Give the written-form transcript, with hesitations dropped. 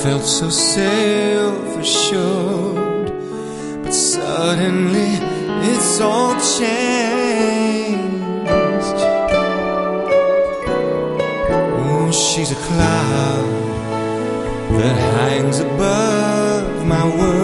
felt so self-assured, but suddenly it's all changed. Oh, she's a cloud that hangs above my world.